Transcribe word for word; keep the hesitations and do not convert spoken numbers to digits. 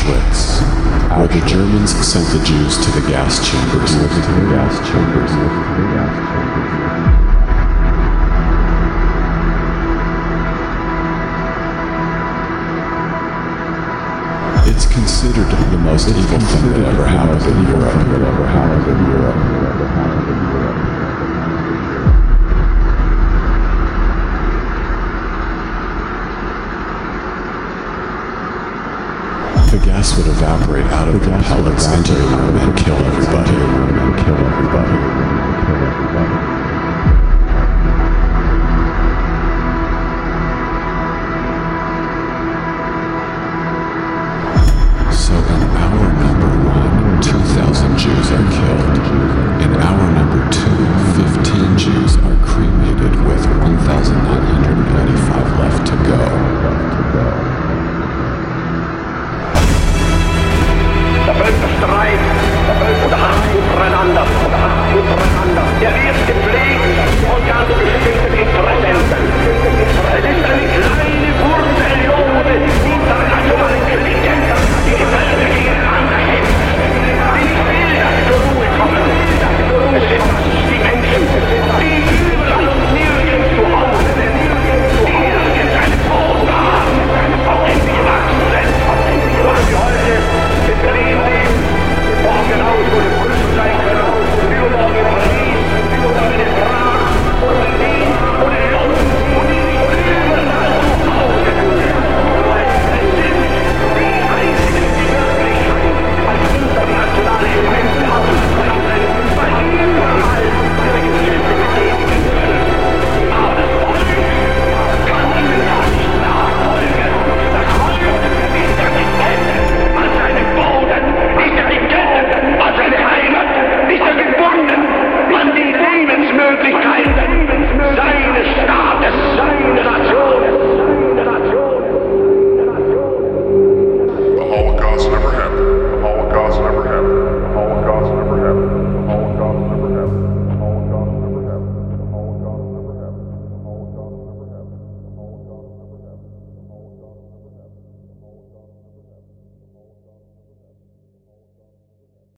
Auschwitz, where the Germans sent the Jews to the gas chambers. To the gas chambers. To the gas chambers. It's considered the most it's evil thing that ever happened in Europe. That ever happened in Europe. That ever happened in Europe. The gas would evaporate out of the, the pellets into the room and kill everybody. And kill everybody. And kill everybody. So in hour number one, two thousand Jews are killed. In hour number two, fifteen Jews are cremated with one thousand nine hundred ninety-five left to go. Left to go.